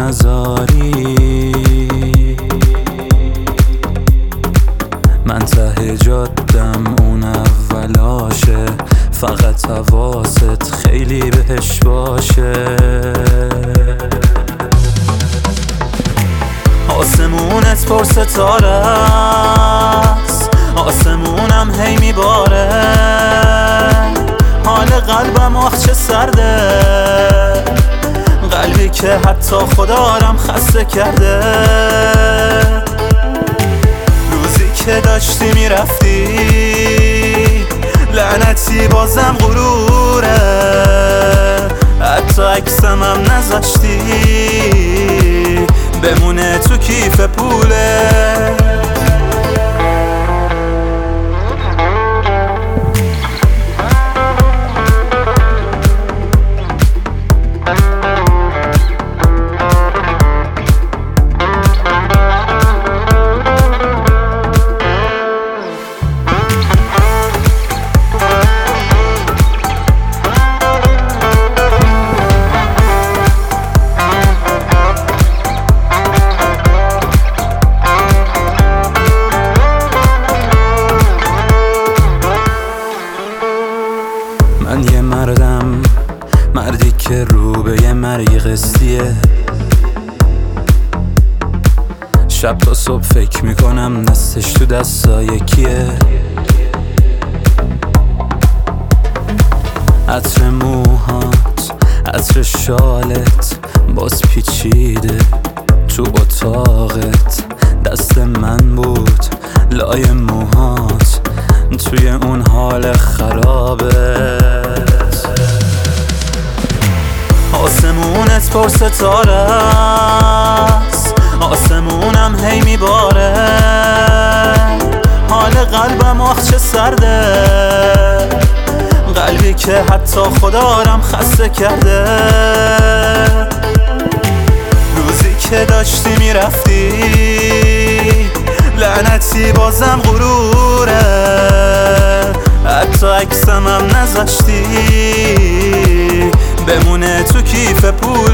نذاری. من ته جادم اون اولاشه، فقط حواست خیلی بهش باشه. آسمونت پر ستاره است، آسمونم هی میباره. حال قلبم آخ چه سرده، قلبی که حتی خدارم خسته کرده. روزی که داشتی میرفتی، لعنتی بازم غروره. حتی عکسم هم نذاشتی، بمونه تو کیف پوله. من یه مردم، مردی که رو به یه مرگ قسطیه. شب تا صبح فکر میکنم دستش تو دستای کیه. عطر موهات، عطر شالت باز پیچیده تو اتاقت. دست من بود لای موهات توی اون حال خرابت. آسمونت پر ستاره است، آسمونم هی میباره. حال قلبم آخ چه سرده، قلبی که حتی خدارم خسته کرده. روزی که داشتی میرفتی، لعنتی بازم غروره. حتی عکسم هم نذاشتی، بمونه تو کیف پول.